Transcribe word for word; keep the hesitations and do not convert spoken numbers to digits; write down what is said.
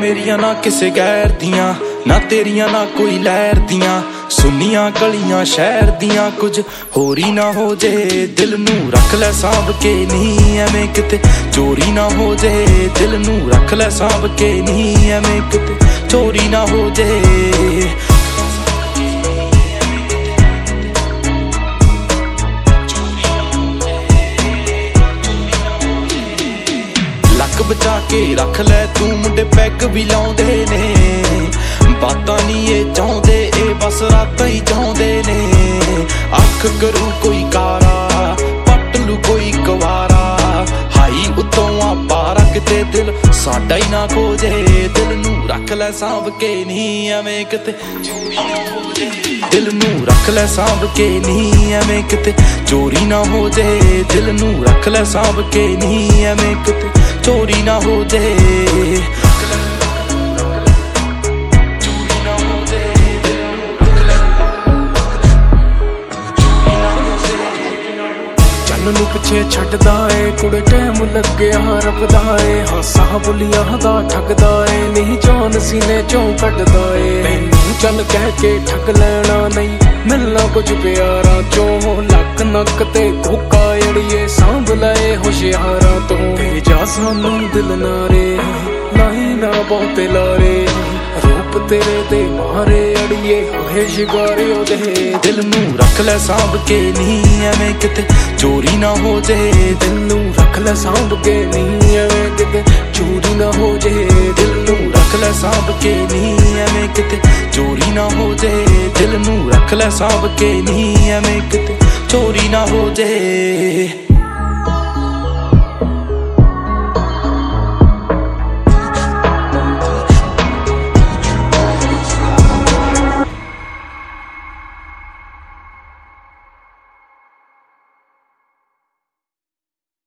मेरिया ना किसे गैर दियां, ना तेरिया ना कोई लहर दियां। सुनिया गलियां शहर दियां, कुछ होरी ना हो जे। दिल नू रख लै सांभ के, नहीं एवें किते चोरी ना हो जे। दिल नू रख लै सांभ के, नहीं एवें किते चोरी ना हो जे। लक बचा के रख लै तू, मुंडे पैग भी लाउंदे ने। बातां नहीं ये चाहुंदे, ए बस रातां ही चाहुंदे ने। अख करू कोई कारा, पट लू कोई कवारा। हाई उत्तों आपा रखते दिल साडा ही ना खोजे। दिल नू रख लै सांभ के, नहीं एवें किते चोरी ना हो जे। दिल नू रख लै सांभ के, नहीं एवें किते चोरी ना हो जे। दिल नू रख लै सांभ के, नहीं एवें किते चोरी ना हो जे। चल नू पिछे छड्डदा ए, कुड़े टैम लग्गिया रखदा ए। हासा बुलिया दा ठगदा ए, नहीं जान सीने चों कड्डदा ए। तैनू चल कह के ठग लैना नहीं, मिलना कुछ प्यारा चों। लक नक ते कोका अड़िए सांभ लए होशियारा तो। भेजा सानू दिल नारे, नहीं ना बहुते लारे। रूप तेरे दे मारे अड़िए होए शिकारे ओदे। दिल नू रख लै सांभ के, नहीं एवें किते चोरी ना हो जे। दिल नू रख लै सांभ के, नहीं एवें किते चोरी ना हो जे। दिल नू रख लै सांभ के, नहीं एवें किते चोरी ना हो जे। दिल नू रख लै सांभ के, नहीं एवें किते चोरी ना हो जे।